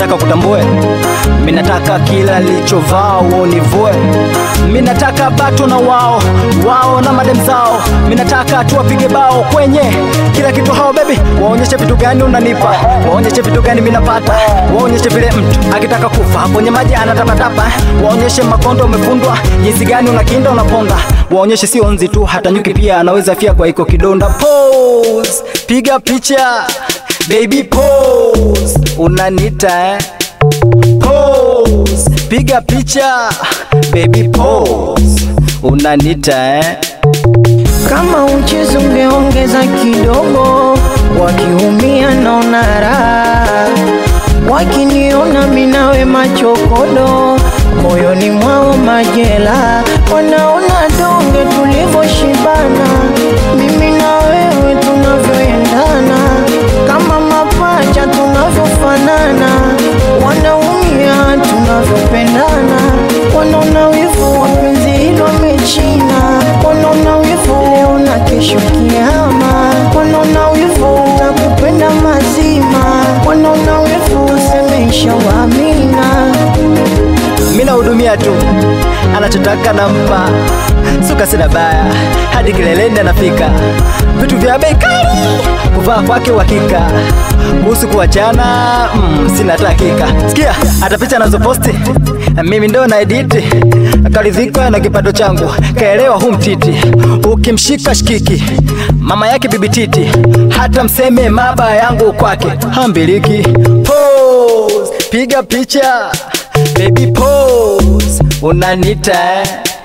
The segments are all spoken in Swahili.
nataka kutambue, mimi nataka kila lilichovaa univue. Mimi nataka bato na wao na madem zao. Mimi nataka tuwapige bao kwenye kila kitu hao baby. Waonyeshe vitu gani unanipa, waonyeshe vitu gani mimi napata, waonyeshe vile mtu akitaka kufa kwenye maji anatapatapa. Waonyeshe makondo umefundwa, jinsi gani unakinda unaponda. Waonyeshe sio nzi tu, hata nyuki pia anaweza fia kwa iko kidonda. Pose, piga picha baby pose, unanita pose, piga picha baby pose, unanita Kama uchezo ungeongeza kidogo, wakiumia naona raha, wakiniona minawe machokodo, moyoni mwao majela. Wanaona donge tulivyoshibana, mimi na wewe tunavyoendana, kama mapacha tunavyofanana. Wanaumia tunavyopendana, wanaona wivu wapenzi hilo wamechina. Wanaona wivu leo na kesho kiama, wanaona wivu utakupenda mazima. Wanaona wivu usemesha waamina. Mina hudumia tu, anachotaka nampa, suka sina baya, hadi kileleni anafika. Vitu vya bei kali, kuvaa kwake uhakika. Kuhusu kuachana, sina hakika. Sikia, hata picha nazoposti mimi ndo na edit. Karidhika na kipato changu, kaelewa mtiti. Ukimshika shikiki, mama yake bibi titi. Hata mseme maba yangu kwake hambiliki. Pose, piga picha baby pose, unanita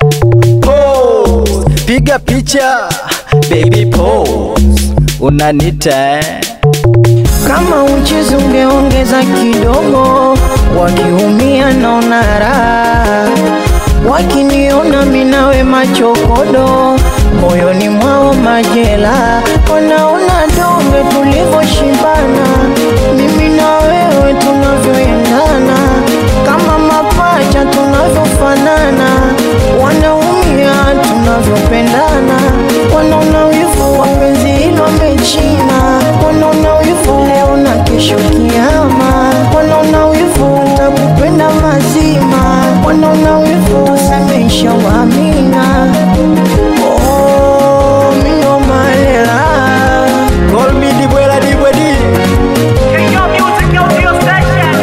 pose, piga picha baby pose, unanita Kama uchezo ungeongeza kidogo, wakiumia naona raha, wakiniona minawe machokodo, moyoni mwao majela. Wanaona donge tulivyoshibana, mimi na wewe tunavyoendana, kama mapacha tunavyofanana. Wanaumia tunavyopendana, wanaona wivu wapenzi hilo wamechina. Wanaona wivu leo na kesho kiama, wanaona wivu utakupenda mazima. Wanaona wivu tusemesha waamina. Oh, mino malela call me dibwela dibwedi. Your music, your station.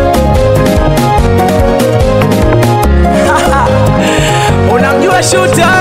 Unamjua Shooter?